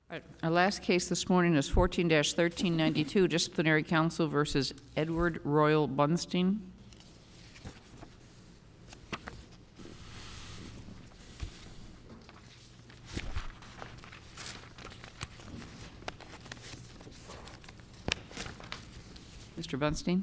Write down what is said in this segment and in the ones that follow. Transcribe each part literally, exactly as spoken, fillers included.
All right, our last case this morning is fourteen thirteen ninety-two, Disciplinary Counsel versus Edward Royal Bunstein. Mister Bunstein.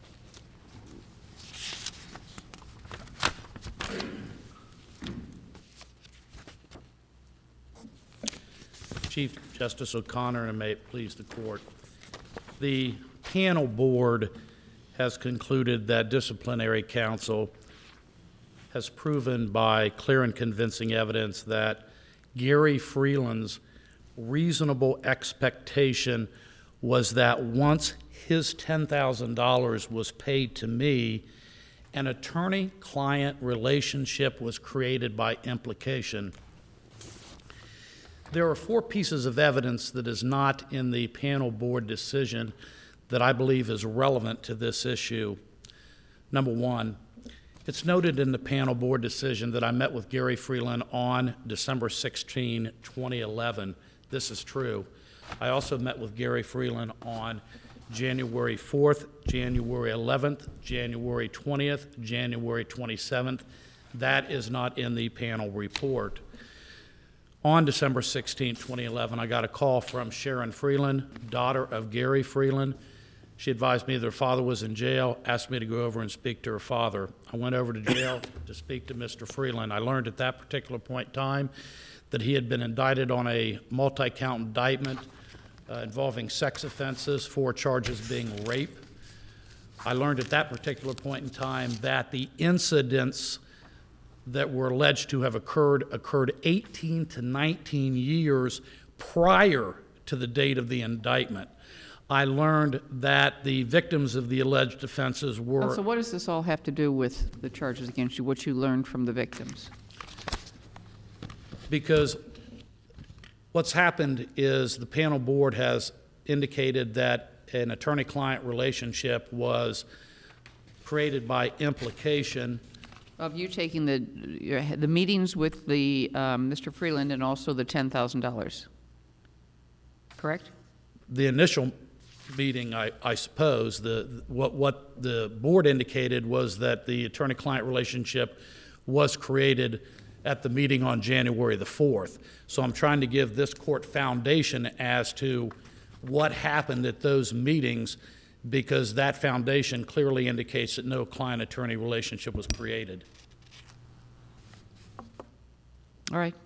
Chief Justice O'Connor, and may it please the court. The panel board has concluded that disciplinary counsel has proven by clear and convincing evidence that Gary Freeland's reasonable expectation was that once his ten thousand dollars was paid to me, an attorney-client relationship was created by implication. There are four pieces of evidence that is not in the panel board decision that I believe is relevant to this issue. Number one, it's noted in the panel board decision that I met with Gary Freeland on December sixteenth, twenty eleven. This is true. I also met with Gary Freeland on January fourth, January eleventh, January twentieth, January twenty-seventh. That is not in the panel report. On December sixteenth, twenty eleven, I got a call from Sharon Freeland, daughter of Gary Freeland. She advised me that her father was in jail, asked me to go over and speak to her father. I went over to jail to speak to Mister Freeland. I learned at that particular point in time that he had been indicted on a multi-count indictment uh, involving sex offenses, four charges being rape. I learned at that particular point in time that the incidents that were alleged to have occurred occurred eighteen to nineteen years prior to the date of the indictment. I learned that the victims of the alleged offenses were... So what does this all have to do with the charges against you, what you learned from the victims? Because what's happened is the panel board has indicated that an attorney-client relationship was created by implication Of you taking the your, the meetings with the um, Mister Freeland and also the ten thousand dollars, correct? The initial meeting, I, I suppose, the what what the board indicated was that the attorney-client relationship was created at the meeting on January the fourth. So I'm trying to give this court foundation as to what happened at those meetings, because that foundation clearly indicates that no client-attorney relationship was created. All right.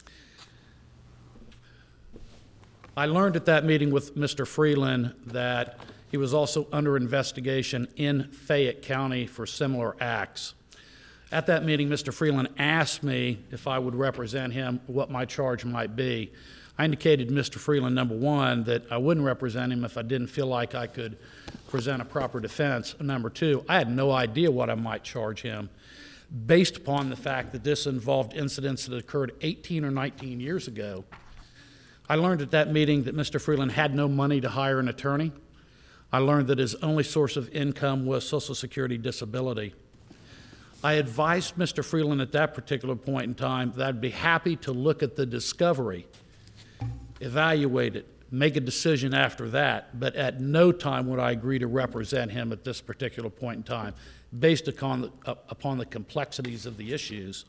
I learned at that meeting with Mister Freeland that he was also under investigation in Fayette County for similar acts. At that meeting, Mister Freeland asked me if I would represent him, what my charge might be. I indicated to Mister Freeland, number one, that I wouldn't represent him if I didn't feel like I could present a proper defense. Number two, I had no idea what I might charge him, based upon the fact that this involved incidents that occurred eighteen or nineteen years ago. I learned at that meeting that Mister Freeland had no money to hire an attorney. I learned that his only source of income was Social Security disability. I advised Mister Freeland at that particular point in time that I'd be happy to look at the discovery, evaluate it, make a decision after that, but at no time would I agree to represent him at this particular point in time, based upon the, uh, upon the complexities of the issues.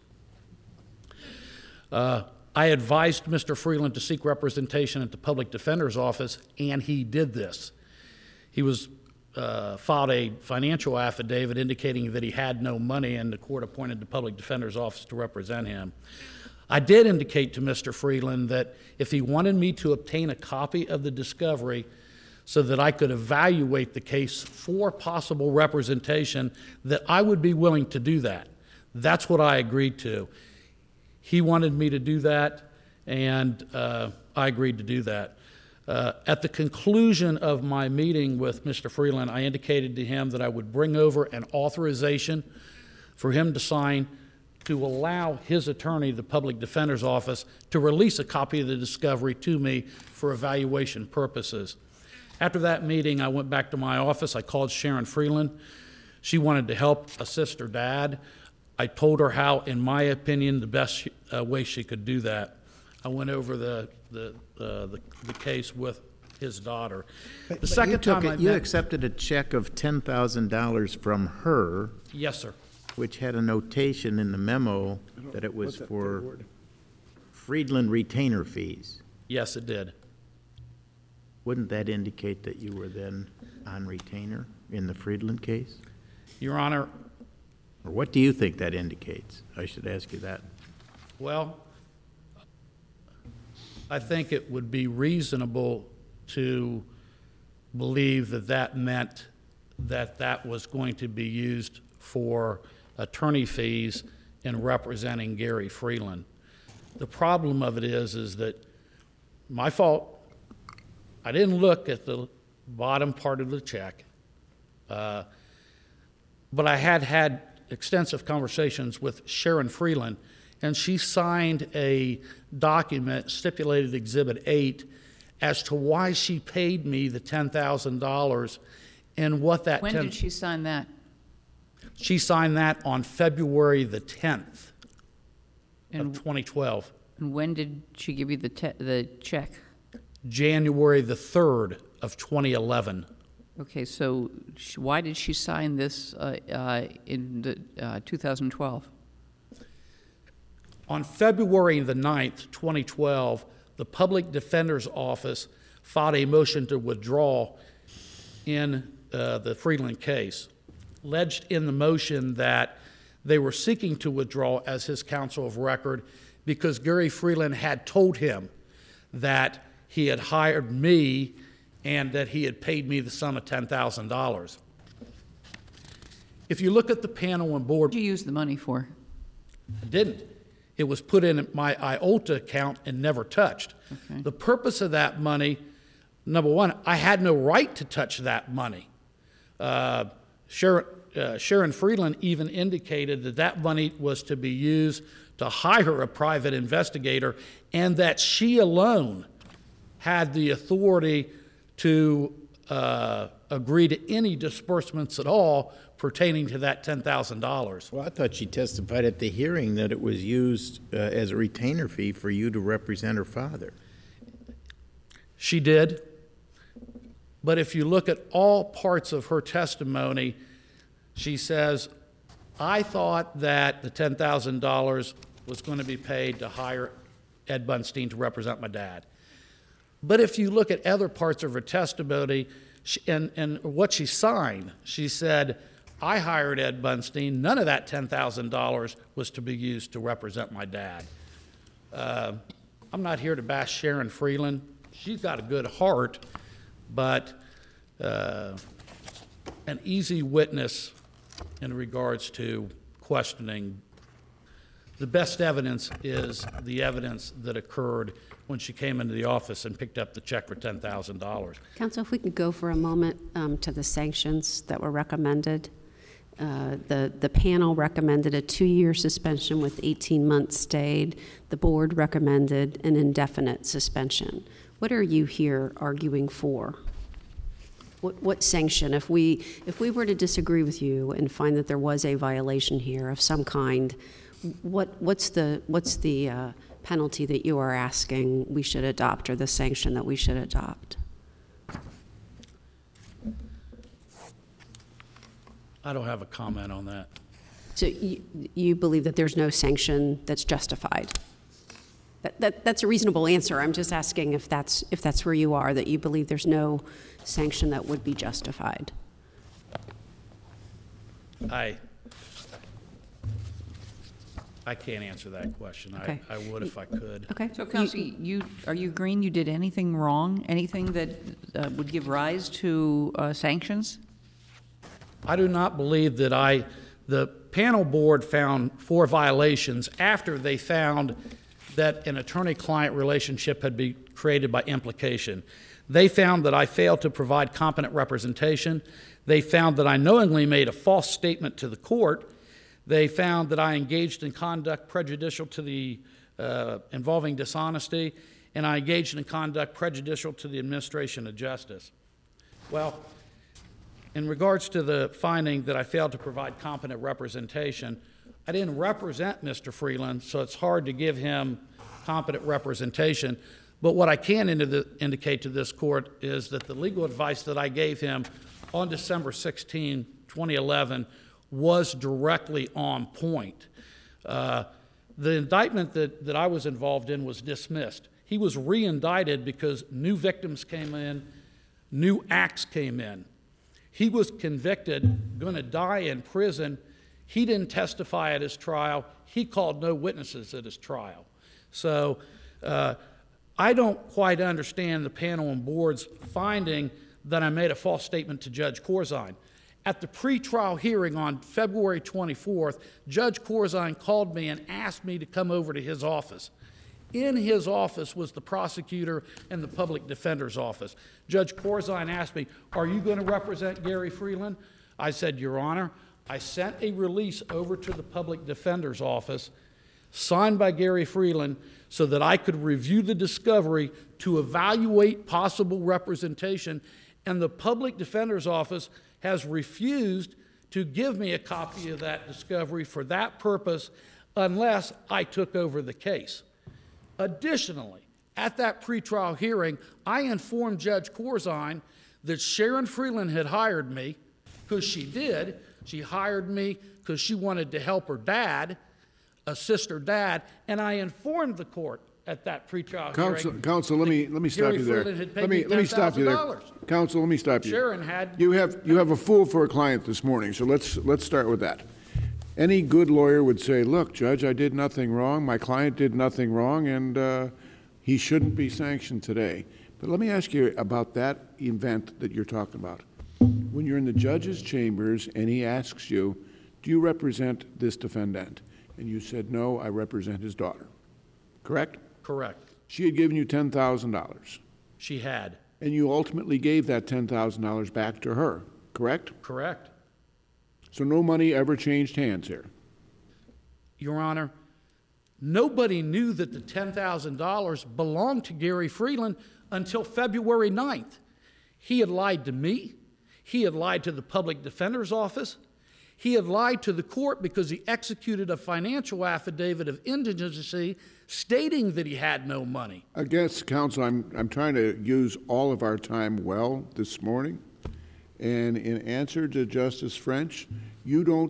Uh, I advised Mister Freeland to seek representation at the Public Defender's Office, and he did this. He was uh, filed a financial affidavit indicating that he had no money, and the court appointed the Public Defender's Office to represent him. I did indicate to Mister Freeland that if he wanted me to obtain a copy of the discovery so that I could evaluate the case for possible representation, that I would be willing to do that. That's what I agreed to. He wanted me to do that, and uh, I agreed to do that. Uh, at the conclusion of my meeting with Mister Freeland, I indicated to him that I would bring over an authorization for him to sign to allow his attorney, the Public Defender's Office, to release a copy of the discovery to me for evaluation purposes. After that meeting, I went back to my office. I called Sharon Freeland. She wanted to help assist her dad. I told her how, in my opinion, the best uh, way she could do that. I went over the, the, uh, the, the case with his daughter. But- The but second you took time I it- You met, accepted a check of ten thousand dollars from her, yes, sir. which had a notation in the memo that it was for Friedland retainer fees. Yes, it did. Wouldn't that indicate that you were then on retainer in the Friedland case? Your Honor, Or what do you think that indicates? I should ask you that. well, I think it would be reasonable to believe that that meant that that was going to be used for attorney fees in representing Gary Freeland. The problem of it is, is that my fault. I didn't look at the bottom part of the check, uh, but I had had extensive conversations with Sharon Freeland, and she signed a document, stipulated Exhibit eight, as to why she paid me the ten thousand dollars and what that When ten did she sign that? She signed that on February the tenth of And twenty twelve. and when did she give you the, te- the check? January the third of twenty eleven. Okay, so sh- why did she sign this uh, uh, in the, uh, two thousand twelve? On February the ninth, twenty twelve, the Public Defender's Office filed a motion to withdraw in uh, the Freeland case. Alleged in the motion that they were seeking to withdraw as his counsel of record because Gary Freeland had told him that he had hired me and that he had paid me the sum of ten thousand dollars. If you look at the panel and board, What did you use the money for? I didn't. It was put in my I O T A account and never touched. Okay. The purpose of that money, number one, I had no right to touch that money. Uh, Sharon, uh, Sharon Freeland even indicated that that money was to be used to hire a private investigator and that she alone had the authority to uh, agree to any disbursements at all pertaining to that ten thousand dollars. Well, I thought she testified at the hearing that it was used uh, as a retainer fee for you to represent her father. She did. But if you look at all parts of her testimony, she says, I thought that the ten thousand dollars was going to be paid to hire Ed Bunstein to represent my dad. But if you look at other parts of her testimony she, and, and what she signed, she said, I hired Ed Bunstein. None of that ten thousand dollars was to be used to represent my dad. Uh, I'm not here to bash Sharon Freeland. She's got a good heart, but uh, an easy witness in regards to questioning. The best evidence is the evidence that occurred when she came into the office and picked up the check for ten thousand dollars. Counsel, if we could go for a moment um, to the sanctions that were recommended. Uh, The, the panel recommended a two-year suspension with eighteen months stayed. The board recommended an indefinite suspension. What are you here arguing for? What, what sanction, if we, if we were to disagree with you and find that there was a violation here of some kind, what, what's the, what's the uh, penalty that you are asking we should adopt, or the sanction that we should adopt? I don't have a comment on that. So you, you believe that there's no sanction that's justified? That, that, that's a reasonable answer. I'm just asking if that's, if that's where you are, that you believe there's no sanction that would be justified. I, I can't answer that question. I, Okay. I would if I could. Okay? So, You- Counsel, you, are you agreeing you did anything wrong? Anything that uh, would give rise to uh, sanctions? I do not believe that I, the panel board found four violations after they found that an attorney-client relationship had been created by implication. They found that I failed to provide competent representation. They found that I knowingly made a false statement to the court. They found that I engaged in conduct prejudicial to the, uh, involving dishonesty, and I engaged in conduct prejudicial to the administration of justice. Well, in regards to the finding that I failed to provide competent representation, I didn't represent Mister Freeland, so it's hard to give him competent representation. But what I can indi- the, indicate to this court is that the legal advice that I gave him on December sixteenth, twenty eleven was directly on point. Uh, the indictment that, that I was involved in was dismissed. He was re-indicted because new victims came in, new acts came in. He was convicted, going to die in prison. He didn't testify at his trial. He called no witnesses at his trial. So uh, I don't quite understand the panel and board's finding that I made a false statement to Judge Corzine. At the pretrial hearing on February twenty-fourth, Judge Corzine called me and asked me to come over to his office. In his office was the prosecutor and the public defender's office. Judge Corzine asked me, "Are you going to represent Gary Freeland?" I said, "Your Honor, I sent a release over to the public defender's office signed by Gary Freeland so that I could review the discovery to evaluate possible representation, and the public defender's office has refused to give me a copy of that discovery for that purpose unless I took over the case." Additionally, at that pretrial hearing, I informed Judge Corzine that Sharon Freeland had hired me, because she did. She hired me because she wanted to help her dad, assist her dad, and I informed the court at that pretrial Counsel, hearing. counsel, let me, let me stop Gary you there. Freeland had paid Let me me, let me stop you there. ten thousand dollars. Counsel, let me stop you. Sharon had- You have, you have a fool for a client this morning, so let's, let's start with that. Any good lawyer would say, look, Judge, I did nothing wrong, my client did nothing wrong, and uh, he shouldn't be sanctioned today. But let me ask you about that event that you're talking about. When you're in the judge's chambers and he asks you, do you represent this defendant? And you said, no, I represent his daughter. Correct? Correct. She had given you ten thousand dollars. She had. And you ultimately gave that ten thousand dollars back to her, correct? Correct. So no money ever changed hands here. Your Honor, nobody knew that the ten thousand dollars belonged to Gary Freeland until February ninth. He had lied to me. He had lied to the public defender's office. He had lied to the court because he executed a financial affidavit of indigency stating that he had no money. I guess, counsel, I'm, I'm trying to use all of our time well this morning. And in answer to Justice French, you don't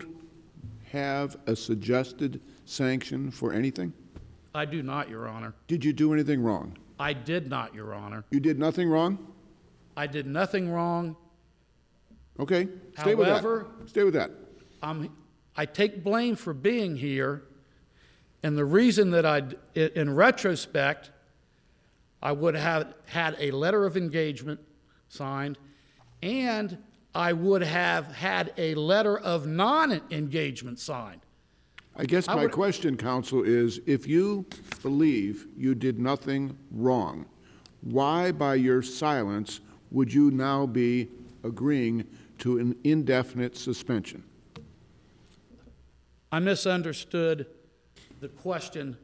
have a suggested sanction for anything? I do not, Your Honor. Did you do anything wrong? I did not, Your Honor. You did nothing wrong? I did nothing wrong. Okay, stay with that. However- Stay with that. I'm, I take blame for being here, and the reason that I, in retrospect, I would have had a letter of engagement signed, and I would have had a letter of non-engagement signed. I guess I my would- question, counsel, is if you believe you did nothing wrong, why by your silence would you now be agreeing to an indefinite suspension? I misunderstood the question.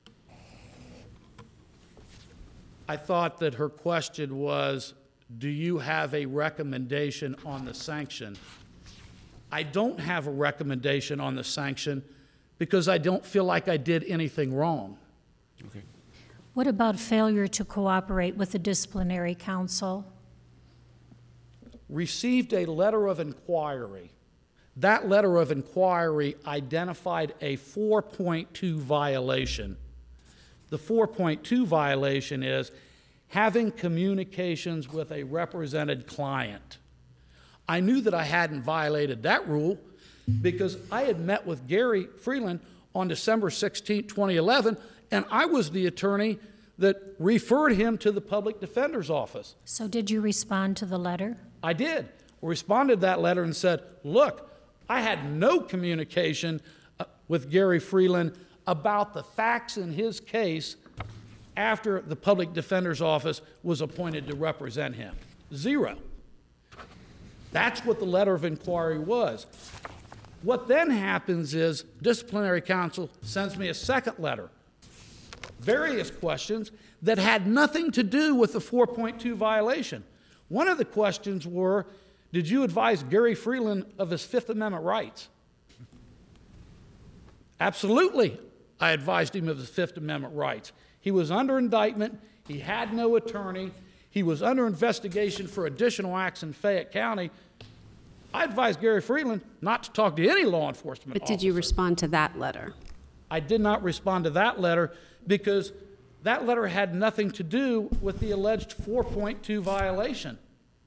I thought that her question was, do you have a recommendation on the sanction? I don't have a recommendation on the sanction because I don't feel like I did anything wrong. Okay. What about failure to cooperate with the disciplinary council? Received a letter of inquiry. That letter of inquiry identified a four point two violation. The four point two violation is having communications with a represented client. I knew that I hadn't violated that rule because I had met with Gary Freeland on December sixteenth, twenty eleven, and I was the attorney that referred him to the public defender's office. So did you respond to the letter? I did. Responded to that letter and said, look, I had no communication uh, with Gary Freeland about the facts in his case after the public defender's office was appointed to represent him. Zero. That's what the letter of inquiry was. What then happens is disciplinary counsel sends me a second letter, various questions that had nothing to do with the four point two violation. One of the questions were, did you advise Gary Freeland of his Fifth Amendment rights? Absolutely, I advised him of his Fifth Amendment rights. He was under indictment. He had no attorney. He was under investigation for additional acts in Fayette County. I advised Gary Freeland not to talk to any law enforcement But did you officer. respond to that letter? I did not respond to that letter because that letter had nothing to do with the alleged four point two violation.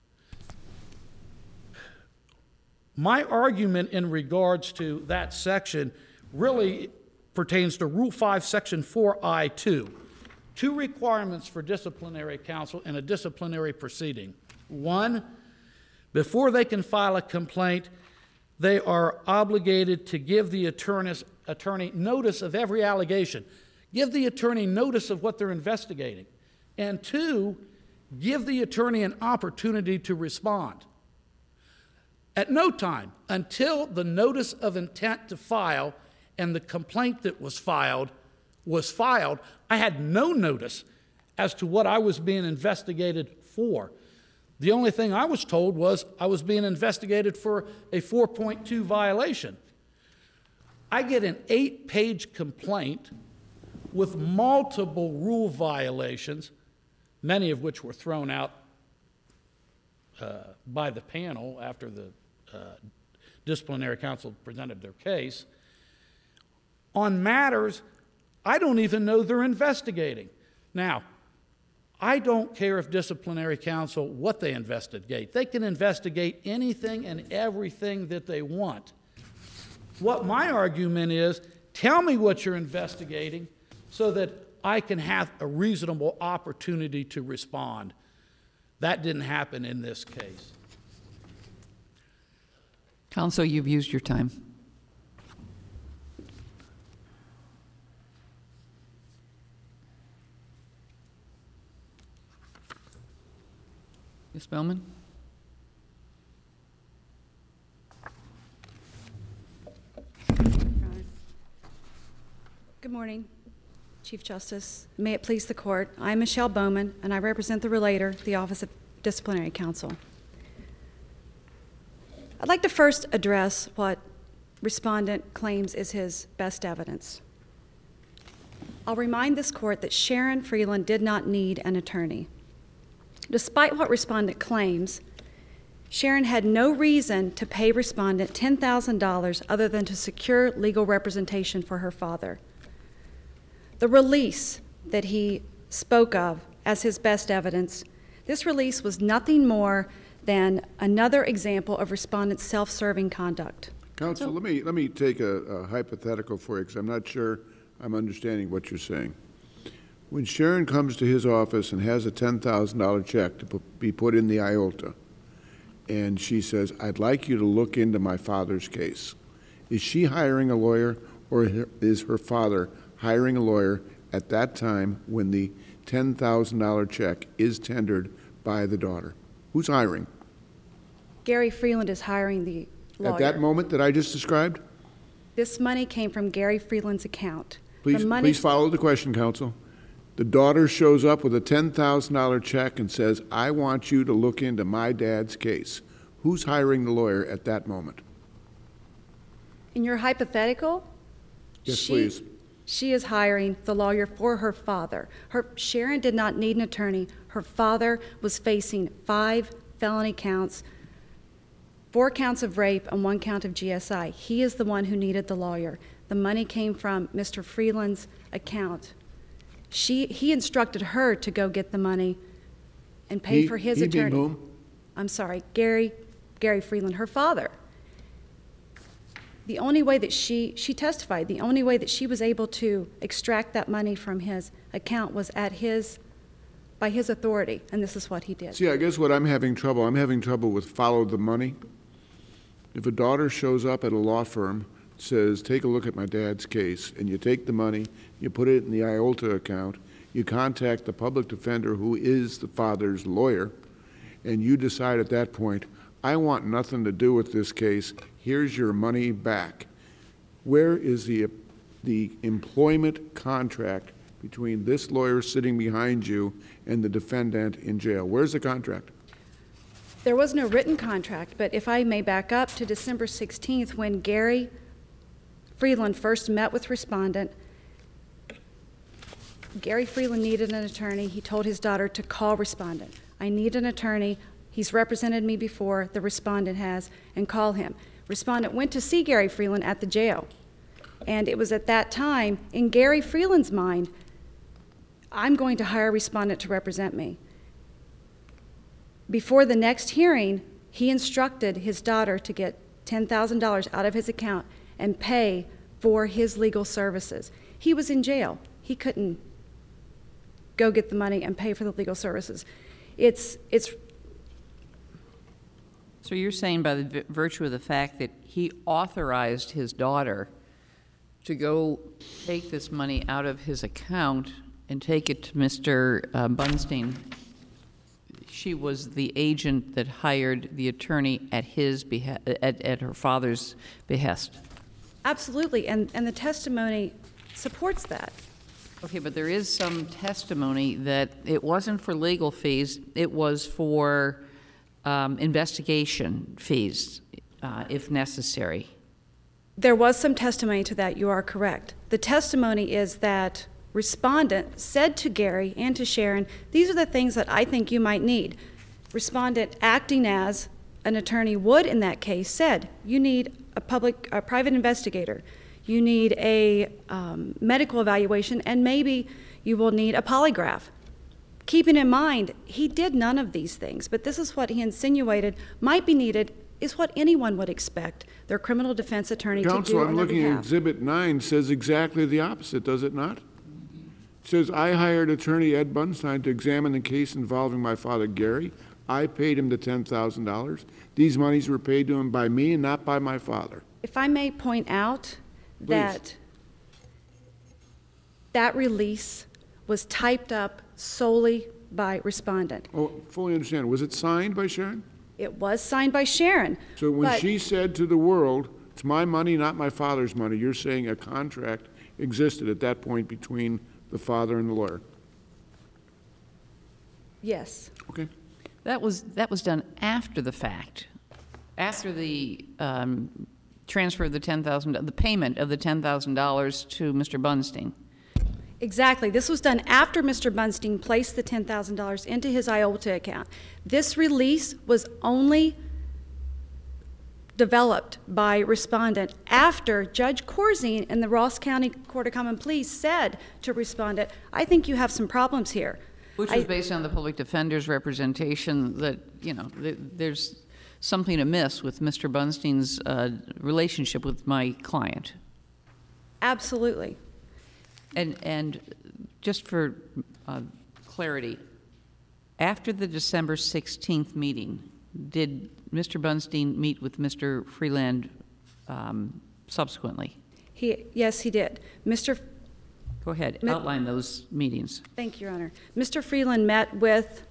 My argument in regards to that section really pertains to Rule five, Section four I two. Two requirements for disciplinary counsel in a disciplinary proceeding. One, before they can file a complaint, they are obligated to give the attorney's, attorney notice of every allegation. Give the attorney notice of what they're investigating. And two, give the attorney an opportunity to respond. At no time until the notice of intent to file and the complaint that was filed was filed, I had no notice as to what I was being investigated for. The only thing I was told was I was being investigated for a four point two violation. I get an eight-page complaint with multiple rule violations, many of which were thrown out uh, by the panel after the uh, disciplinary counsel presented their case, on matters I don't even know they're investigating. Now, I don't care if disciplinary counsel, what they investigate. They can investigate anything and everything that they want. What my argument is, tell me what you're investigating so that I can have a reasonable opportunity to respond. That didn't happen in this case. Counsel, you've used your time. Miz Spellman? Good morning, Chief Justice. May it please the court, I'm Michelle Bowman, and I represent the relator, the Office of Disciplinary Counsel. I'd like to first address what respondent claims is his best evidence. I'll remind this court that Sharon Freeland did not need an attorney. Despite what respondent claims, Sharon had no reason to pay respondent ten thousand dollars other than to secure legal representation for her father. The release that he spoke of as his best evidence, this release was nothing more than another example of respondent's self-serving conduct. Counsel, let me, let me take a, a hypothetical for you, because I'm not sure I'm understanding what you're saying. When Sharon comes to his office and has a ten thousand dollar check to put, be put in the I O L T A, and she says, I'd like you to look into my father's case, is she hiring a lawyer, or is her father hiring a lawyer at that time when the ten thousand dollar check is tendered by the daughter? Who's hiring? Gary Freeland is hiring the lawyer. At that moment that I just described? This money came from Gary Freeland's account. Please, The money- please follow the question, counsel. The daughter shows up with a ten thousand dollar check and says, I want you to look into my dad's case. Who's hiring the lawyer at that moment? In your hypothetical? Yes, she- please. She is hiring the lawyer for her father. Her, Sharon did not need an attorney. Her father was facing five felony counts, four counts of rape and one count of G S I. He is the one who needed the lawyer. The money came from Mister Freeland's account. She, he instructed her to go get the money and pay He- for his he being attorney. whom? I'm sorry, Gary, Gary Freeland, her father. The only way that she, she testified, the only way that she was able to extract that money from his account was at his, by his authority, and this is what he did. See, I guess what I'm having trouble, I'm having trouble with follow the money. If a daughter shows up at a law firm, says, take a look at my dad's case, and you take the money, you put it in the I O L T A account, you contact the public defender who is the father's lawyer, and you decide at that point, I want nothing to do with this case, here's your money back. Where is the, the employment contract between this lawyer sitting behind you and the defendant in jail? Where's the contract? There was no written contract, but if I may back up to December sixteenth, when Gary Freeland first met with respondent, Gary Freeland needed an attorney. He told his daughter to call respondent. I need an attorney. He's represented me before, the respondent has, and call him. Respondent went to see Gary Freeland at the jail. And it was at that time, in Gary Freeland's mind, I'm going to hire a respondent to represent me. Before the next hearing, he instructed his daughter to get ten thousand dollars out of his account and pay for his legal services. He was in jail. He couldn't go get the money and pay for the legal services. It's, it's So you're saying by the vi- virtue of the fact that he authorized his daughter to go take this money out of his account and take it to Mister uh, Bunstein, she was the agent that hired the attorney at his behe- at, at her father's behest? absolutely, and, and the testimony supports that. Okay, but there is some testimony that it wasn't for legal fees, it was for um, investigation fees, uh, if necessary. There was some testimony to that, you are correct. The testimony is that respondent said to Gary and to Sharon, these are the things that I think you might need. Respondent, acting as an attorney would in that case, said, you need a public, a private investigator. You need a um, medical evaluation, and maybe you will need a polygraph. Keeping in mind, he did none of these things, but this is what he insinuated might be needed, is what anyone would expect their criminal defense attorney to do Counsel, I'm on their looking at behalf. Exhibit nine, says exactly the opposite, does it not? It says, I hired attorney Ed Bunstein to examine the case involving my father Gary. I paid him the ten thousand dollars. These monies were paid to him by me and not by my father. If I may point out that that release was typed up solely by respondent. Oh, fully understand. Was it signed by Sharon? It was signed by Sharon. So when but she said to the world, it's my money, not my father's money, you're saying a contract existed at that point between the father and the lawyer? Yes, Okay. That was, that was done after the fact, after the um, transfer of the ten thousand, the payment of the ten thousand dollars to Mister Bunstein. exactly. This was done after Mister Bunstein placed the ten thousand dollars into his I O L T A account. This release was only developed by respondent after Judge Corzine in the Ross County Court of Common Pleas said to respondent, I think you have some problems here. Which I- was based on the public defender's representation that, you know, th- there's something amiss with Mister Bunstein's uh, relationship with my client. Absolutely. And, and just for uh, clarity, after the December sixteenth meeting, did Mister Bunstein meet with Mister Freeland um, subsequently? He, yes, he did. Mister Go ahead, Mi- outline those meetings. Thank you, Your Honor. Mister Freeland met with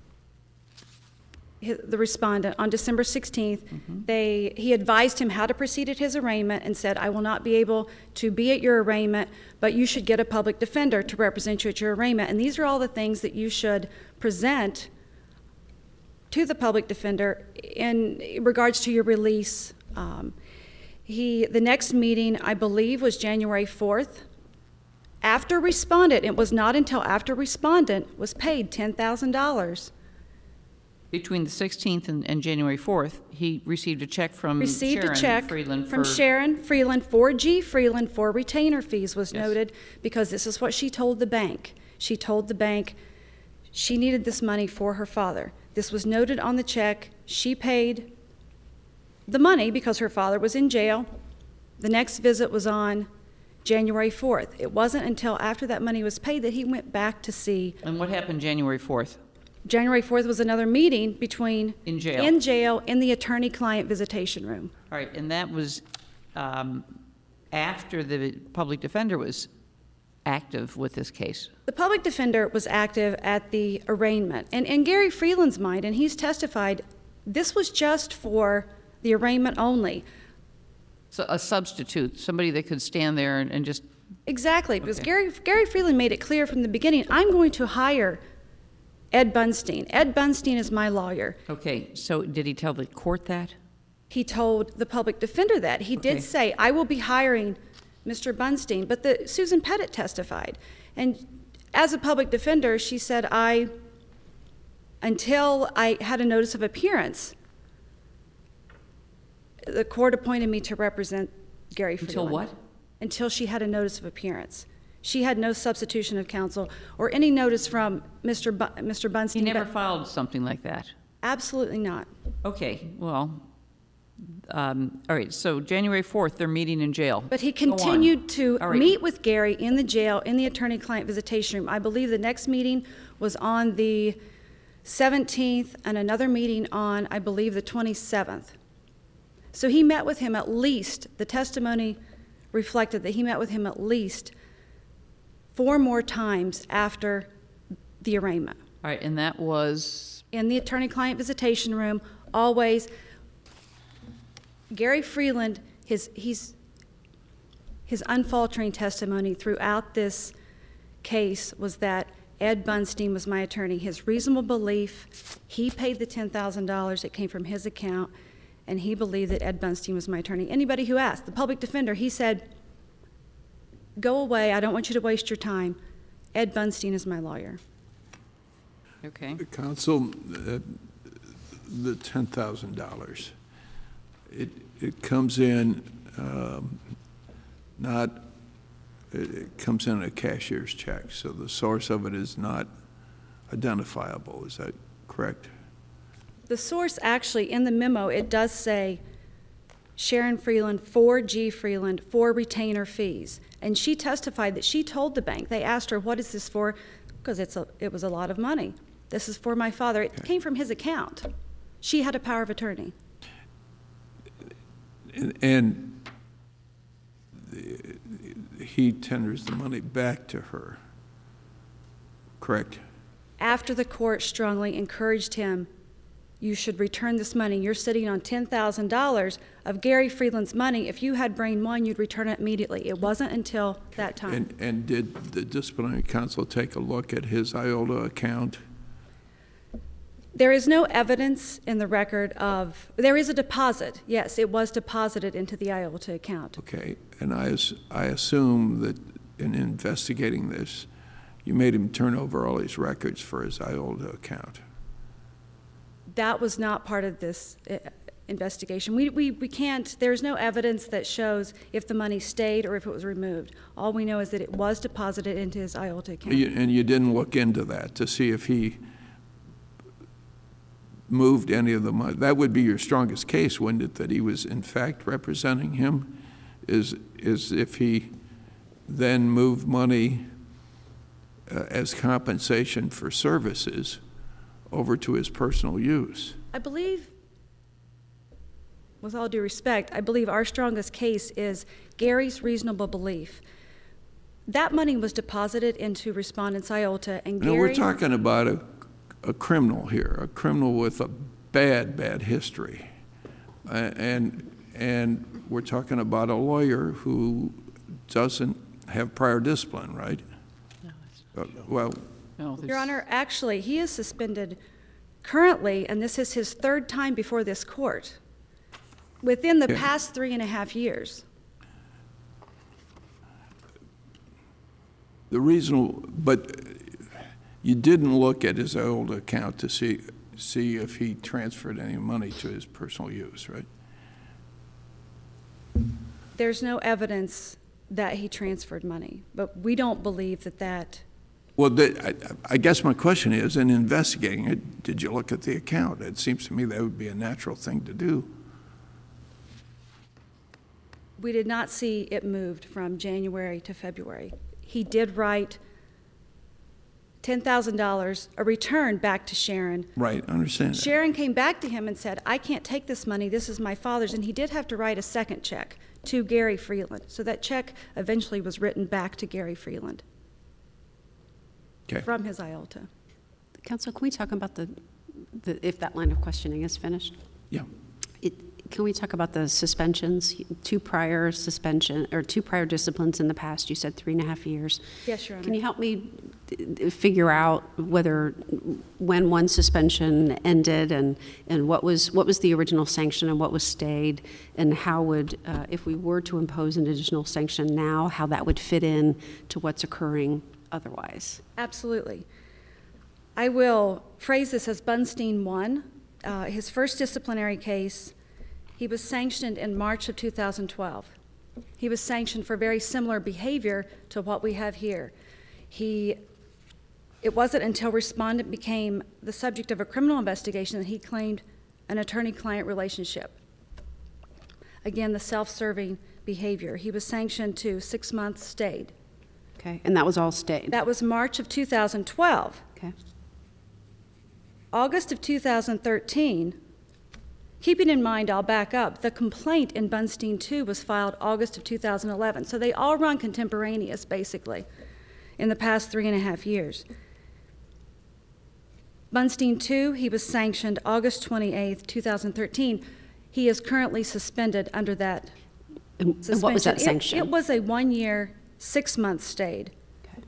hi- the respondent on December sixteenth. They, he advised him how to proceed at his arraignment and said, I will not be able to be at your arraignment, but you should get a public defender to represent you at your arraignment. And these are all the things that you should present to the public defender in regards to your release. Um, He, the next meeting, I believe, was January fourth. After respondent, it was not until after respondent was paid ten thousand dollars. Between the sixteenth and, and January fourth, he received a check from Received Sharon a check Freeland from for- Sharon Freeland for G. Freeland for retainer fees was Yes. noted, because this is what she told the bank. She told the bank she needed this money for her father. This was noted on the check. She paid the money because her father was in jail. The next visit was on January fourth. It wasn't until after that money was paid that he went back to see. And what happened January fourth? January fourth was another meeting between. In jail. In jail, in the attorney-client visitation room. All right, and that was um, after the public defender was active with this case. The public defender was active at the arraignment. And in Gary Freeland's mind, and he's testified, this was just for the arraignment only. So a substitute, somebody that could stand there and, and just, Exactly, because Okay. Gary, Gary Freeland made it clear from the beginning, I'm going to hire Ed Bunstein. Ed Bunstein is my lawyer. okay, so did he tell the court that? He told the public defender that. He Okay. did say, I will be hiring Mister Bunstein, but the, Susan Pettit testified. And as a public defender, she said, I, until I had a notice of appearance, the court appointed me to represent Gary Freeland. Until what? Until she had a notice of appearance. She had no substitution of counsel or any notice from Mister Bu- Mister He Bunstein. never but- filed something like that. Absolutely not. Okay, well, um, all right, so January fourth, they're meeting in jail. But he Go on. continued to All right. meet with Gary in the jail, in the attorney-client visitation room. I believe the next meeting was on the seventeenth and another meeting on, I believe, the twenty-seventh. So he met with him at least, the testimony reflected that he met with him at least four more times after the arraignment. All right, and that was, In the attorney-client visitation room, always. Gary Freeland, his, he's, his unfaltering testimony throughout this case was that Ed Bunstein was my attorney. His reasonable belief, he paid the ten thousand dollars that came from his account, and he believed that Ed Bunstein was my attorney. Anybody who asked, the public defender, he said, go away, I don't want you to waste your time. Ed Bunstein is my lawyer. okay. Counsel, uh, the ten thousand dollars, it, it comes in, um, not, it it comes in a cashier's check, so the source of it is not identifiable, is that correct? The source, actually, in the memo, it does say Sharon Freeland for G. Freeland for retainer fees. And she testified that she told the bank, they asked her, what is this for? Because it's a, it was a lot of money. This is for my father. It came from his account. She had a power of attorney. And, and the, he tenders the money back to her, correct? After the court strongly encouraged him, you should return this money. You're sitting on ten thousand dollars of Gary Freeland's money. If you had brain one, you'd return it immediately. It wasn't until that time. And, and did the disciplinary counsel take a look at his I O L A account? There is no evidence in the record of, there is a deposit. Yes, it was deposited into the I O L T account. Okay, and I, as- I assume that in investigating this, you made him turn over all his records for his I O L A account. That was not part of this uh, investigation. We, we, we can't, there's no evidence that shows if the money stayed or if it was removed. All we know is that it was deposited into his I O L T account. You- And you didn't look into that to see if he moved any of the money? That would be your strongest case, wouldn't it, that he was in fact representing him? Is, is if he then moved money uh, as compensation for services over to his personal use? I believe, with all due respect, I believe our strongest case is Gary's reasonable belief. That money was deposited into respondent's I O L T, and No, Gary... we're talking about a, a criminal here, a criminal with a bad, bad history. Uh, and, and we're talking about a lawyer who doesn't have prior discipline, right? No, it's Uh, Well, No, Your there's- Honor, actually, he is suspended currently, and this is his third time before this court, within the Yeah. past three and a half years. the reason, but you didn't look at his old account to see, see if he transferred any money to his personal use, right? There's no evidence that he transferred money, but we don't believe that that, Well, the- I, I guess my question is, in investigating it, did you look at the account? It seems to me that would be a natural thing to do. we did not see it moved from January to February. He did write ten thousand dollars, a return back to Sharon. Right, I understand that. Sharon came back to him and said, I can't take this money, this is my father's, and he did have to write a second check to Gary Freeland. So that check eventually was written back to Gary Freeland Okay. from his I O L T. Counsel, can we talk about the, the, if that line of questioning is finished? Yeah. It, can we talk about the suspensions, two prior suspension, or two prior disciplines in the past? You said three and a half years. Yes, Your Honor. Can you help me d- d- figure out whether, when one suspension ended and, and what was, what was the original sanction and what was stayed? And how would, uh, if we were to impose an additional sanction now, how that would fit in to what's occurring otherwise. Absolutely. I will phrase this as Bunstein one. Uh, his first disciplinary case, he was sanctioned in March of two thousand twelve. He was sanctioned for very similar behavior to what we have here. He, it wasn't until respondent became the subject of a criminal investigation that he claimed an attorney-client relationship. Again, the self-serving behavior. He was sanctioned to six months stayed. Okay, and that was all stayed? That was March of two thousand twelve. Okay. August of two thousand thirteen, keeping in mind, I'll back up, the complaint in Bunstein two was filed August of two thousand eleven, so they all run contemporaneous, basically, in the past three and a half years. Bunstein two, he was sanctioned August twenty-eighth, two thousand thirteen. He is currently suspended under that And, suspension. and what was that It- sanction? It was a one-year, six-month stayed. Okay.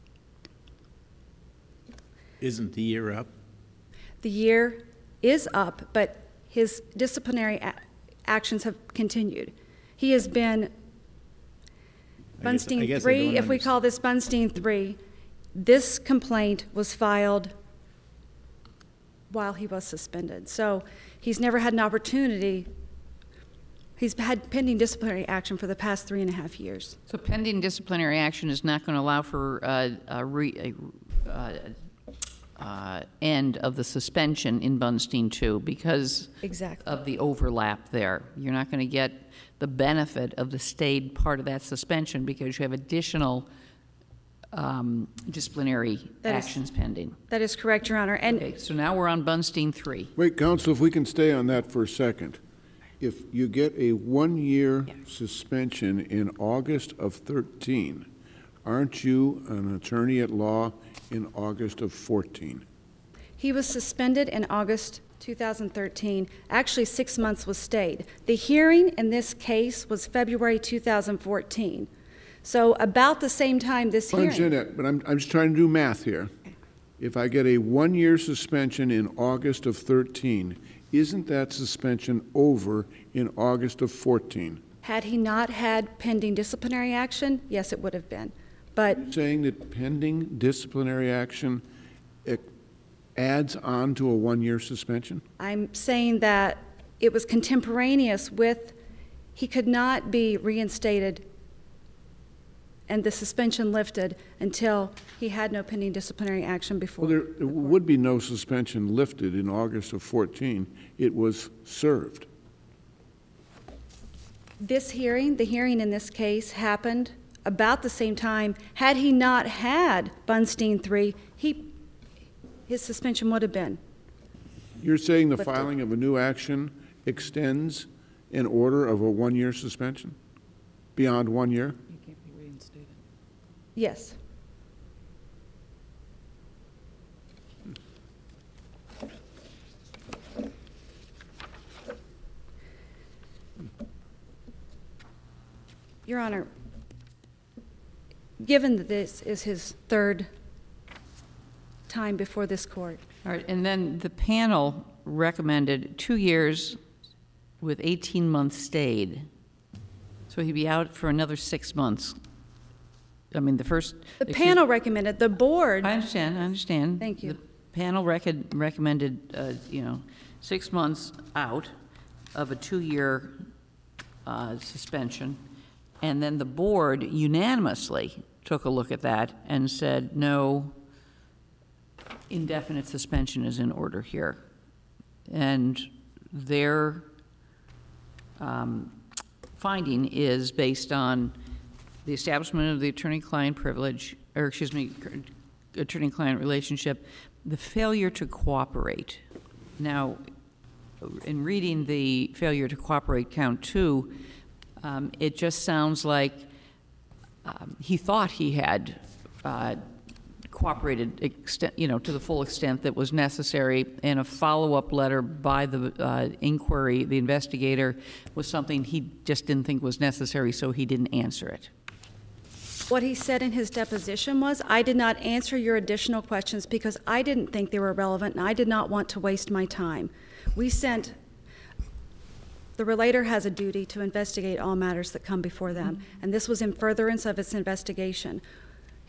Isn't the year up? The year is up, but his disciplinary a- actions have continued. He has been, I guess- I Bunstein guess I three, don't if we call this Bunstein three, this complaint was filed while he was suspended. So he's never had an opportunity. He's had pending disciplinary action for the past three and a half years. So pending disciplinary action is not going to allow for uh, a re, a, uh, uh, end of the suspension in Bunstein two because Exactly. of the overlap there. You're not going to get the benefit of the stayed part of that suspension because you have additional um, disciplinary That is- actions pending. That is correct, Your Honor. And Okay, so now we're on Bunstein three. Wait, counsel, if we can stay on that for a second. If you get a one-year Yeah. suspension in August of thirteen, aren't you an attorney at law in August of fourteen? he was suspended in August two thousand thirteen. Actually, six months was stayed. The hearing in this case was February two thousand fourteen. So about the same time this I understand hearing. that, but I'm, I'm just trying to do math here. If I get a one-year suspension in August of thirteen, isn't that suspension over in August of fourteen? Had he not had pending disciplinary action, yes, it would have been. But Saying that pending disciplinary action eh, adds on to a one-year suspension? I'm saying that it was contemporaneous with, he could not be reinstated and the suspension lifted until he had no pending disciplinary action before. Well, there the there court. would be no suspension lifted in August of fourteen. It was served. This hearing, the hearing in this case, happened about the same time. Had he not had Bunstein three, he, his suspension would have been. You're saying the Lifted. filing of a new action extends an order of a one-year suspension? Beyond one year? Yes. Your Honor, given that this is his third time before this court, All right, and then the panel recommended two years with eighteen months stayed. So he'd be out for another six months. I mean, the first. the excuse- panel recommended, the board, I understand, I understand. Thank you. The panel rec- recommended, uh, you know, six months out of a two-year uh, suspension. And then the board unanimously took a look at that and said, no, indefinite suspension is in order here. And their um, finding is based on the establishment of the attorney-client privilege, or excuse me, attorney-client relationship, the failure to cooperate. Now, in reading the failure to cooperate count two, um, it just sounds like um, he thought he had uh, cooperated, extent, you know, to the full extent that was necessary, and a follow-up letter by the uh, inquiry, the investigator, was something he just didn't think was necessary, so he didn't answer it. what he said in his deposition was, I did not answer your additional questions because I didn't think they were relevant and I did not want to waste my time. We sent, the relator has a duty to investigate all matters that come before them, and this was in furtherance of its investigation.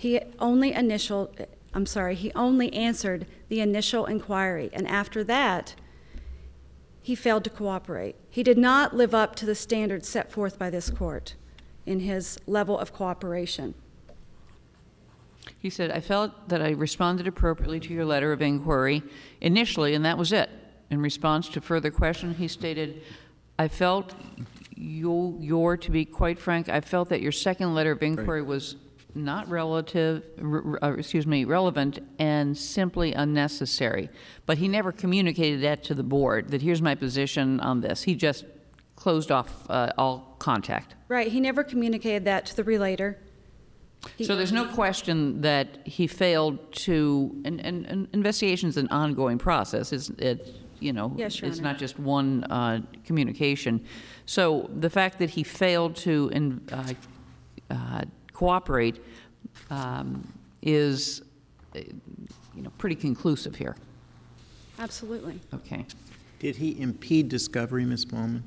He only initial, I'm sorry, he only answered the initial inquiry, and after that, he failed to cooperate. He did not live up to the standards set forth by this court in his level of cooperation. He said, I felt that I responded appropriately to your letter of inquiry initially, and that was it. In response to further question, he stated, I felt you, your, to be quite frank, I felt that your second letter of inquiry was not relative, uh, excuse me, relevant and simply unnecessary. But he never communicated that to the board, that here's my position on this. He just closed off uh, all contact. Right, he never communicated that to the relator. He, so there's no question that he failed to, and, and, and investigation's an ongoing process. It's, it, you know, yes, Your it's Honor. not just one uh, communication. So the fact that he failed to in, uh, uh, cooperate um, is, uh, you know, pretty conclusive here. Absolutely. Okay. Did he impede discovery, Miz Bowman?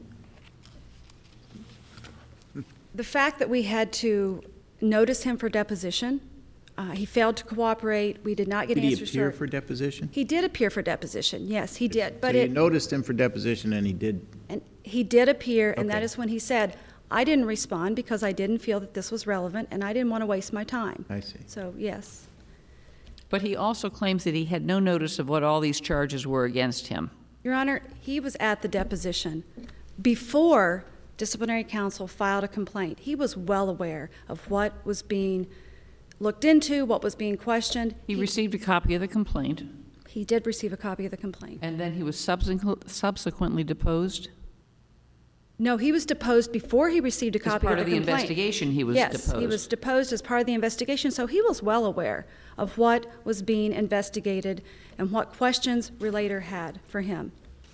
The fact that we had to notice him for deposition, uh, he failed to cooperate, we did not get Did he answers. appear for deposition? He did appear for deposition, yes, he did. But So you it, noticed him for deposition and he did, and he did appear, and that Okay. is when he said, I didn't respond because I didn't feel that this was relevant, and I didn't want to waste my time. I see. So, yes. But he also claims that he had no notice of what all these charges were against him. Your Honor, he was at the deposition before disciplinary counsel filed a complaint. He was well aware of what was being looked into, what was being questioned. He received a copy of the complaint, He did receive a copy of the complaint. and then he was subsequent, subsequently deposed. No, he was deposed before he received a As copy part of of the the complaint. investigation, he was Yes, deposed. he was deposed as part of the investigation, so he was well aware of what was being investigated and what questions Relator had for him.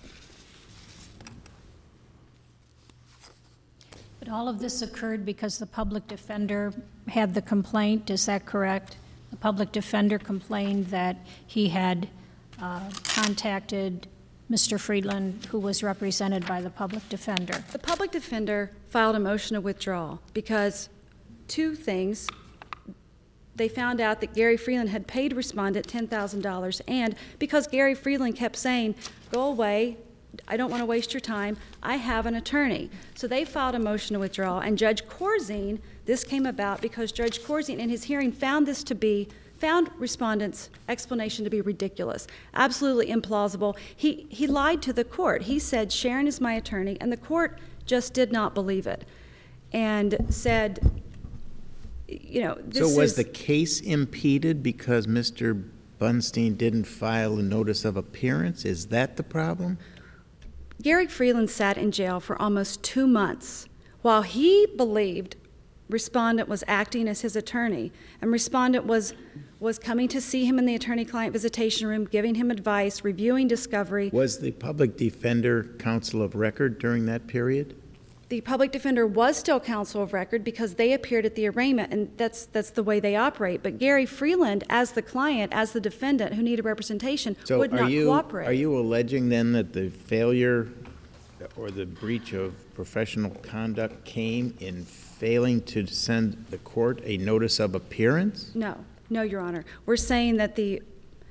But all of this occurred because the public defender had the complaint, is that correct? The public defender complained that he had uh, contacted Mister Friedland, who was represented by the public defender. The public defender filed a motion of withdrawal because two things. They found out that Gary Freeland had paid respondent ten thousand dollars, and because Gary Freeland kept saying, go away, I don't want to waste your time, I have an attorney. So they filed a motion to withdraw, and Judge Corzine, this came about because Judge Corzine in his hearing found this to be, found respondent's explanation to be ridiculous, absolutely implausible. He, he lied to the court. He said, Sharon is my attorney, and the court just did not believe it and said, you know, this so was is, the case impeded because Mister Bunstein didn't file a notice of appearance? Is that the problem? Gary Freeland sat in jail for almost two months while he believed respondent was acting as his attorney, and respondent was was coming to see him in the attorney-client visitation room, giving him advice, reviewing discovery. Was the public defender counsel of record during that period? The public defender was still counsel of record because they appeared at the arraignment, and that's that's the way they operate. But Gary Freeland, as the client, as the defendant who needed representation, So would are not you, cooperate. are you alleging then that the failure or the breach of professional conduct came in failing to send the court a notice of appearance? No, no, Your Honor. We're saying that the,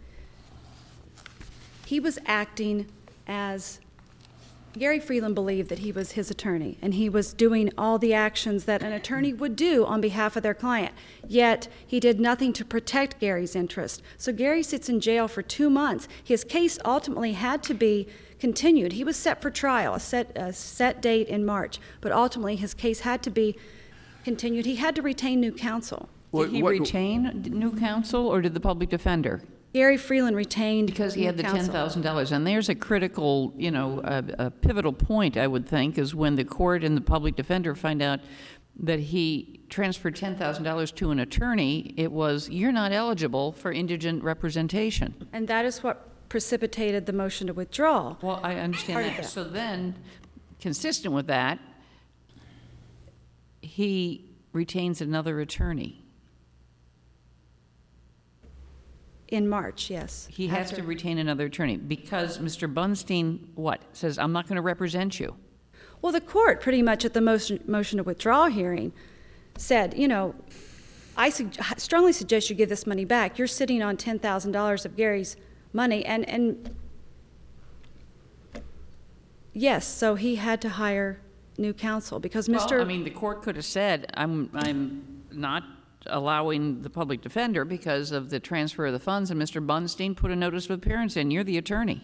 he was acting as, Gary Freeland believed that he was his attorney, and he was doing all the actions that an attorney would do on behalf of their client. Yet, he did nothing to protect Gary's interest. So Gary sits in jail for two months. His case ultimately had to be continued. He was set for trial, a set, a set date in March, but ultimately his case had to be continued. He had to retain new counsel. Did he retain new counsel, or did the public defender? Gary Freeland retained Because he new had the ten counsel. thousand dollars. And there's a critical, you know, a, a pivotal point, I would think, is when the court and the public defender find out that he transferred ten thousand dollars to an attorney, it was, you're not eligible for indigent representation. And that is what precipitated the motion to withdraw. Well, I understand Part of that. that. So then, consistent with that, he retains another attorney. In March, yes. He has after- to retain another attorney because Mister Bunstein, what, says, I'm not going to represent you. Well, the court pretty much at the motion, motion to withdraw hearing said, you know, I sug- strongly suggest you give this money back. You're sitting on ten thousand dollars of Gary's money, and, and yes, so he had to hire new counsel because Mister Well, I mean, the court could have said, I'm, I'm not allowing the public defender because of the transfer of the funds, and Mister Bunstein put a notice of appearance in. You're the attorney.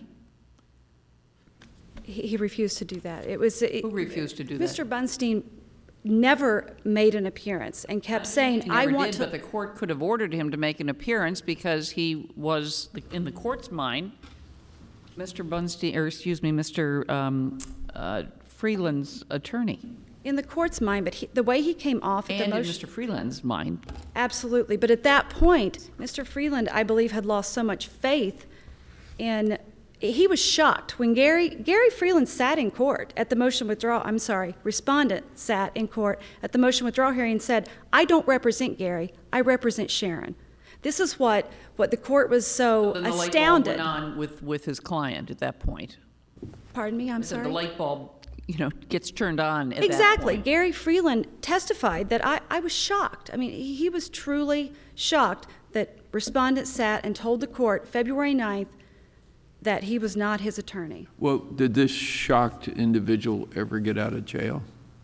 he, he refused to do that. It was it, Who refused to do that? Mister Bunstein never made an appearance and kept saying, He "I never want did, to." but the court could have ordered him to make an appearance because he was, in the court's mind, Mister Bunstein, or excuse me, Mister um, uh, Freeland's attorney. In the court's mind, but he, the way he came off at the And in motion, Mister Freeland's mind. absolutely. But at that point, Mister Freeland, I believe, had lost so much faith in. He was shocked when Gary Gary Freeland sat in court at the motion withdrawal. I'm sorry, respondent sat in court at the motion withdrawal hearing and said, "I don't represent Gary. I represent Sharon." This is what what the court was so Then the light bulb astounded. went on with, with his client at that point. Pardon me, I'm So sorry. the light bulb, you know, gets turned on at that Exactly. point. Gary Freeland testified that I, I was shocked. I mean, he, he was truly shocked that respondent sat and told the court February ninth that he was not his attorney. Well, did this shocked individual ever get out of jail?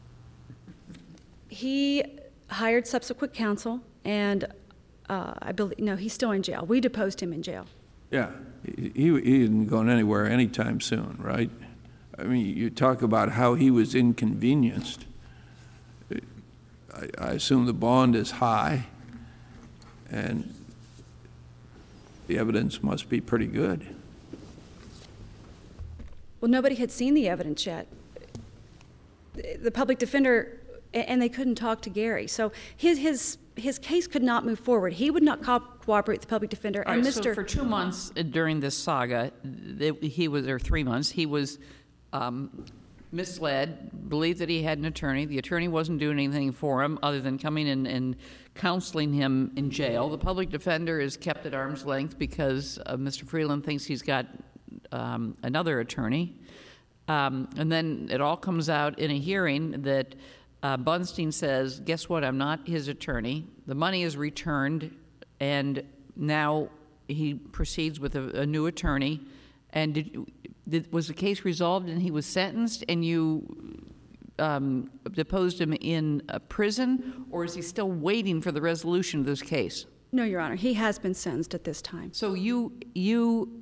He hired subsequent counsel, and uh, I believe, no, he's still in jail. We deposed him in jail. Yeah, he, he he isn't going anywhere anytime soon, right? I mean, you talk about how he was inconvenienced. I, I assume the bond is high, and the evidence must be pretty good. Well, nobody had seen the evidence yet. The public defender, and they couldn't talk to Gary. So his his his case could not move forward. He would not co- cooperate with the public defender. All And right, so Mister for two months uh, during this saga, th- he was, or three months, he was um, misled, believed that he had an attorney. The attorney wasn't doing anything for him other than coming in and counseling him in jail. The public defender is kept at arm's length because uh, Mister Freeland thinks he's got um, another attorney. Um, and then it all comes out in a hearing that uh, Bunstein says, guess what, I'm not his attorney. The money is returned, and now he proceeds with a, a new attorney. And did, did, was the case resolved and he was sentenced, and you um, deposed him in a prison, or is he still waiting for the resolution of this case? No, Your Honor, he has been sentenced at this time. So you you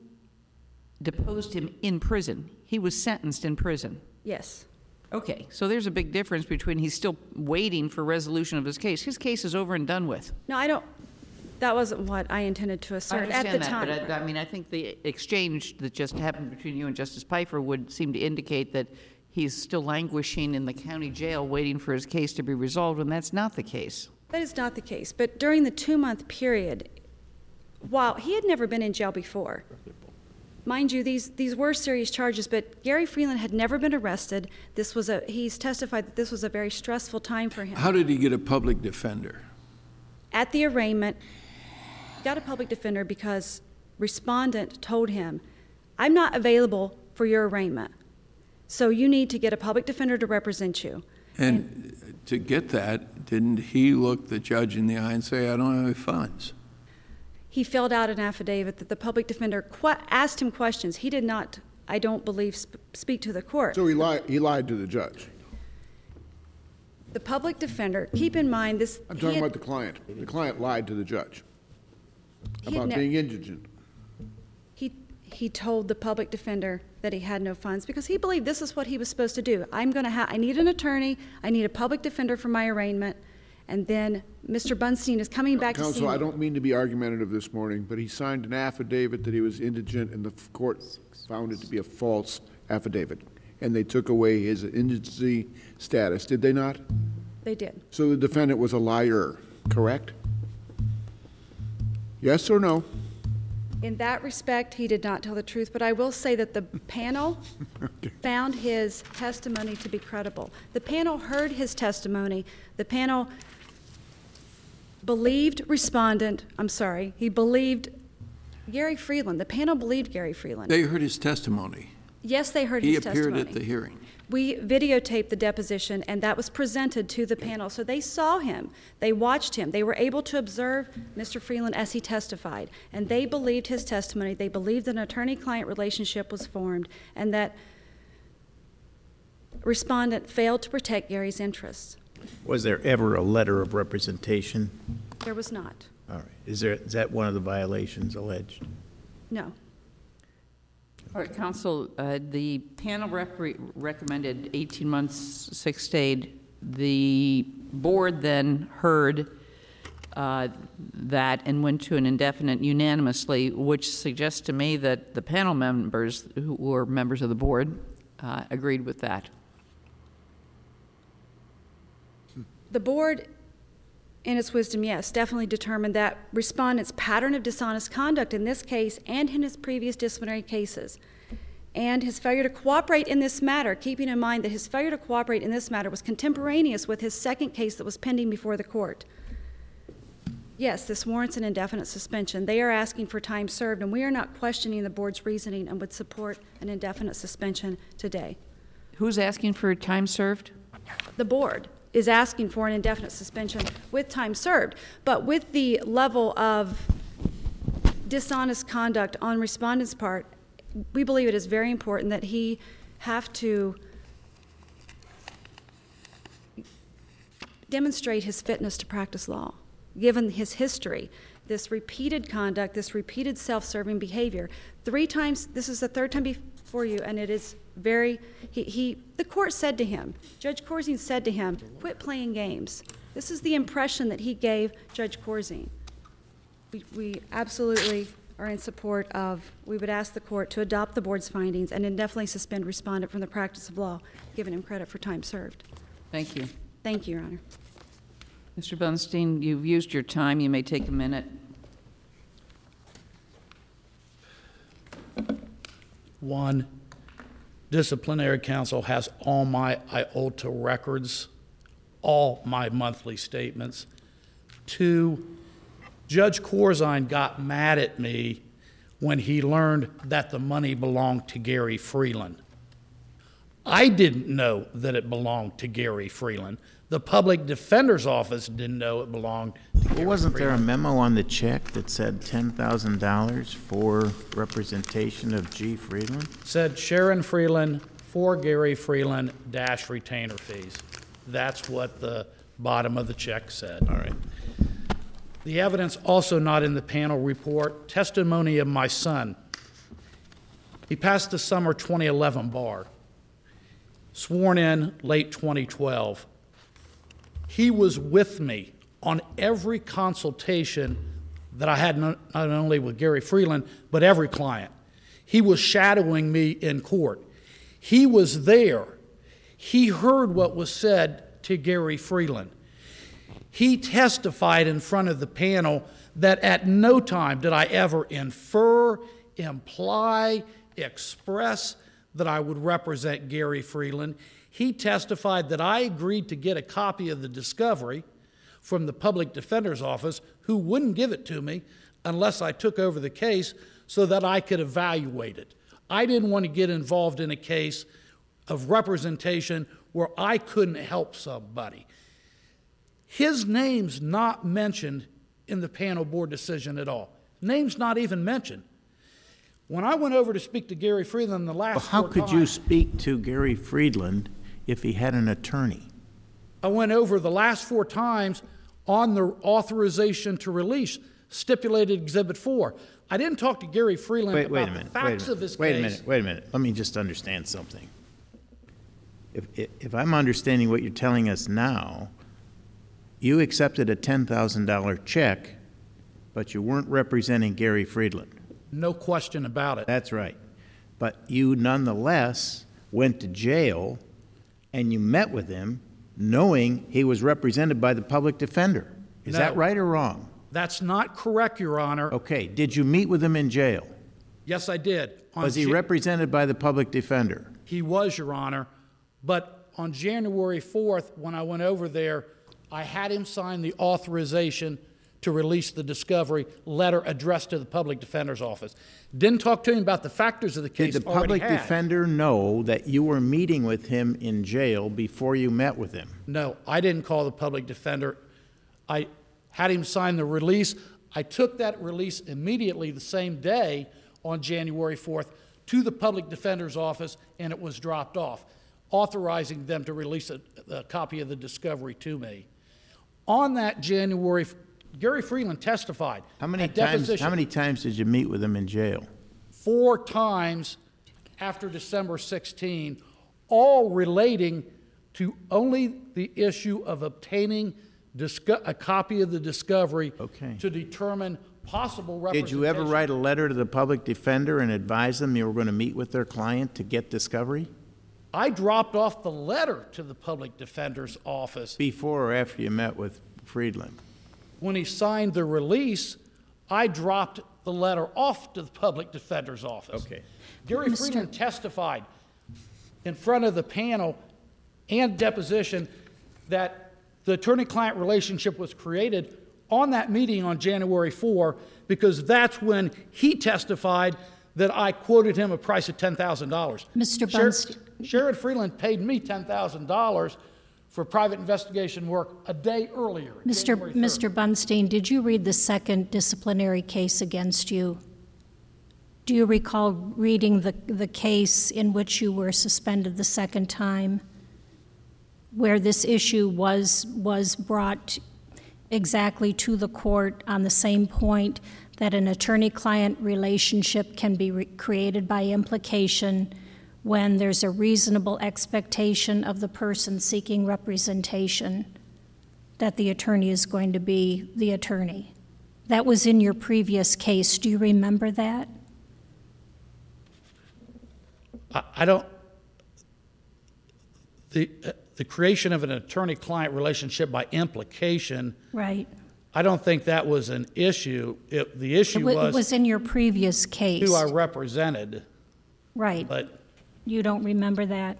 deposed him in prison. He was sentenced in prison. Yes. Okay, so there's a big difference between he's still waiting for resolution of his case. His case is over and done with. No, I don't, that wasn't what I intended to I assert understand at the that, time. but I, I mean, I think the exchange that just happened between you and Justice Pfeiffer would seem to indicate that he's still languishing in the county jail waiting for his case to be resolved, when that's not the case. That is not the case. But during the two-month period, while he had never been in jail before, mind you, these, these were serious charges, but Gary Freeland had never been arrested. This was a, he's testified that this was a very stressful time for him. How did he get a public defender? At the arraignment, he got a public defender because respondent told him, I'm not available for your arraignment, so you need to get a public defender to represent you. And to get that, didn't he look the judge in the eye and say, I don't have any funds? He filled out an affidavit that the public defender que- asked him questions. He did not, I don't believe, sp- speak to the court. So he lied, he lied to the judge. The public defender, keep in mind this. I'm he talking had- about the client. The client lied to the judge he had about ne- being indigent. He, he told the public defender that he had no funds because he believed this is what he was supposed to do. I'm going to have, I need an attorney, I need a public defender for my arraignment, and then Mister Bunstein is coming back to see Counsel, me. I don't mean to be argumentative this morning, but he signed an affidavit that he was indigent, and the f- court found it to be a false affidavit, and they took away his indigency status, did they not? They did. So the defendant was a liar, correct? Yes or no? In that respect, he did not tell the truth, but I will say that the panel found his testimony to be credible. The panel heard his testimony. The panel believed respondent, I'm sorry, he believed Gary Freeland. The panel believed Gary Freeland. They heard his testimony. Yes, they heard He his appeared testimony. at the hearing. We videotaped the deposition, and that was presented to the panel. So they saw him, they watched him, they were able to observe Mister Freeland as he testified, and they believed his testimony. They believed an attorney-client relationship was formed, and that respondent failed to protect Gary's interests. Was there ever a letter of representation? There was not. All right. Is there, is that one of the violations alleged? No. All right, counsel, uh, the panel rec- recommended eighteen months, six stayed. The board then heard uh, that and went to an indefinite unanimously, which suggests to me that the panel members, who were members of the board, uh, agreed with that. The board, in its wisdom, yes, definitely determined that respondent's pattern of dishonest conduct in this case and in his previous disciplinary cases, and his failure to cooperate in this matter, keeping in mind that his failure to cooperate in this matter was contemporaneous with his second case that was pending before the court. Yes, this warrants an indefinite suspension. They are asking for time served, and we are not questioning the board's reasoning and would support an indefinite suspension today. Who's asking for time served? The board is asking for an indefinite suspension with time served, but with the level of dishonest conduct on respondent's part, we believe it is very important that he have to demonstrate his fitness to practice law, given his history, this repeated conduct, this repeated self-serving behavior. Three times, this is the third time before you, and it is very, he, he the court said to him, Judge Corzine said to him, quit playing games. This is the impression that he gave Judge Corzine. We, we absolutely are in support of, we would ask the court to adopt the board's findings and indefinitely suspend respondent from the practice of law, giving him credit for time served. Thank you. Thank you, Your Honor. Mister Bunstein, you've used your time. You may take a minute. One, disciplinary counsel has all my I O T A records, all my monthly statements. Two, Judge Corzine got mad at me when he learned that the money belonged to Gary Freeland. I didn't know that it belonged to Gary Freeland. The public defender's office didn't know it belonged to Gary Well, wasn't there a Freeland. memo on the check that said ten thousand dollars for representation of G. Freeland? Said Sharon Freeland for Gary Freeland dash retainer fees. That's what the bottom of the check said. All right. The evidence also not in the panel report, testimony of my son. He passed the summer twenty eleven bar, sworn in late twenty twelve. He was with me on every consultation that I had, not not only with Gary Freeland, but every client. He was shadowing me in court. He was there. He heard what was said to Gary Freeland. He testified in front of the panel that at no time did I ever infer, imply, express that I would represent Gary Freeland. He testified that I agreed to get a copy of the discovery from the public defender's office, who wouldn't give it to me unless I took over the case so that I could evaluate it. I didn't want to get involved in a case of representation where I couldn't help somebody. His name's not mentioned in the panel board decision at all. Name's not even mentioned. When I went over to speak to Gary Freeland the last Well, how four could you times- speak to Gary Freeland if he had an attorney? I went over the last four times on the authorization to release, stipulated Exhibit four. I didn't talk to Gary Freeland Wait, wait a about the minute. Wait a facts minute. of his Wait a case. minute. Wait a minute. Let me just understand something. If, if, if I'm understanding what you're telling us now, you accepted a ten thousand dollar check, but you weren't representing Gary Freeland. No question about it. That's right. But you nonetheless went to jail and you met with him knowing he was represented by the public defender. Is that No. right or wrong? That's not correct, Your Honor. Okay. Did you meet with him in jail? Yes, I did. On Was he Ja- represented by the public defender? He was, Your Honor. But on January fourth, when I went over there, I had him sign the authorization to release the discovery letter addressed to the public defender's office. Didn't talk to him about the factors of the case Did the already public had. defender know that you were meeting with him in jail before you met with him? No, I didn't call the public defender. I had him sign the release. I took that release immediately the same day on January fourth to the public defender's office, and it was dropped off, authorizing them to release a, a copy of the discovery to me. On that January, Gary Freeland testified. How many at times, deposition how many times did you meet with him in jail? Four times after December sixteenth, all relating to only the issue of obtaining disco- a copy of the discovery Okay. to determine possible Did representation. you ever write a letter to the public defender and advise them you were going to meet with their client to get discovery? I dropped off the letter to the public defender's office. Before or after you met with Friedland? When he signed the release, I dropped the letter off to the public defender's office. Okay. Gary Mister Freeland testified in front of the panel and deposition that the attorney-client relationship was created on that meeting on January fourth, because that's when he testified that I quoted him a price of ten thousand dollars. Mister Sher- Bunstein. Sherrod Freeland paid me ten thousand dollars for private investigation work a day earlier. Mister January third. Mister Bunstein, did you read the second disciplinary case against you? Do you recall reading the, the case in which you were suspended the second time, where this issue was, was brought exactly to the court on the same point, that an attorney-client relationship can be re- created by implication when there's a reasonable expectation of the person seeking representation that the attorney is going to be the attorney? That was in your previous case. Do you remember that? I, I don't, the, uh, the creation of an attorney-client relationship by implication, Right. I don't think that was an issue. It, the It issue wa- it was was in your previous case. who I represented, Right. but You don't remember that?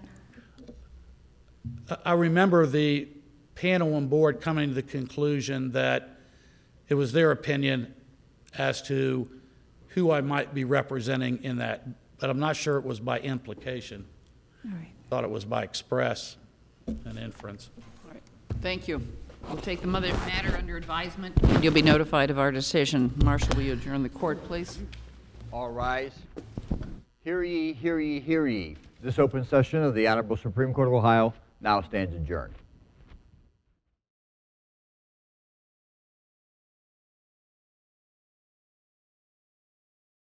I- I remember the panel on board coming to the conclusion that it was their opinion as to who I might be representing in that, but I'm not sure it was by implication. All right. Thought it was by express and inference. Thank you. We'll take the mother matter under advisement, and you'll be notified of our decision. Marshal, will you adjourn the court, please? All rise. Hear ye, hear ye, hear ye. This open session of the Honorable Supreme Court of Ohio now stands adjourned.